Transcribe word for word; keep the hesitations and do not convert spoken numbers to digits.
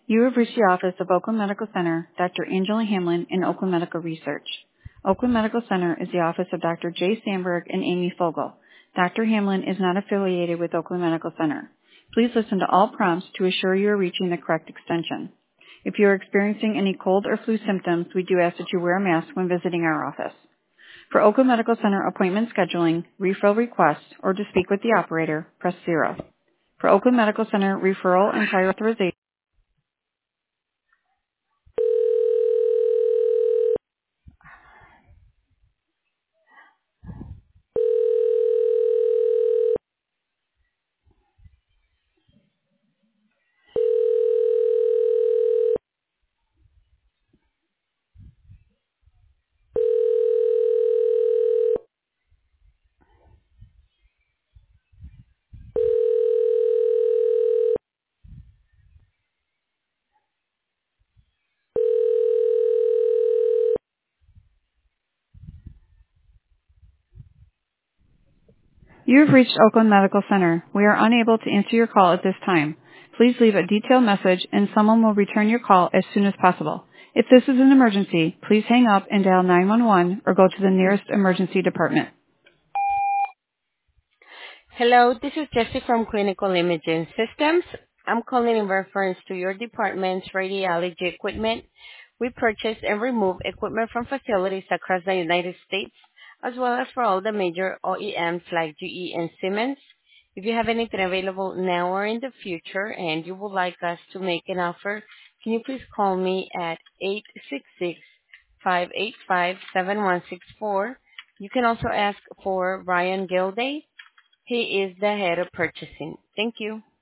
You have reached the office of Oakland Medical Center, Doctor Angela Hamlin, in Oakland Medical Research. Oakland Medical Center is the office of Doctor Jay Sandberg and Amy Fogel. Doctor Hamlin is not affiliated with Oakland Medical Center. Please listen to all prompts to assure you are reaching the correct extension. If you are experiencing any cold or flu symptoms, we do ask that you wear a mask when visiting our office. For Oakland Medical Center appointment scheduling, refill requests, or to speak with the operator, press zero. For Oakland Medical Center referral and prior authorization, you have reached Oakland Medical Center. We are unable to answer your call at this time. Please leave a detailed message and someone will return your call as soon as possible. If this is an emergency, please hang up and dial nine one one or go to the nearest emergency department. Hello, this is Jessie from Clinical Imaging Systems. I'm calling in reference to your department's radiology equipment. We purchase and remove equipment from facilities across the United States, as well as for all the major O E Ms like G E and Siemens. If you have anything available now or in the future and you would like us to make an offer, can you please call me at eight six six, five eight five, seven one six four. You can also ask for Ryan Gilday. He is the head of purchasing. Thank you.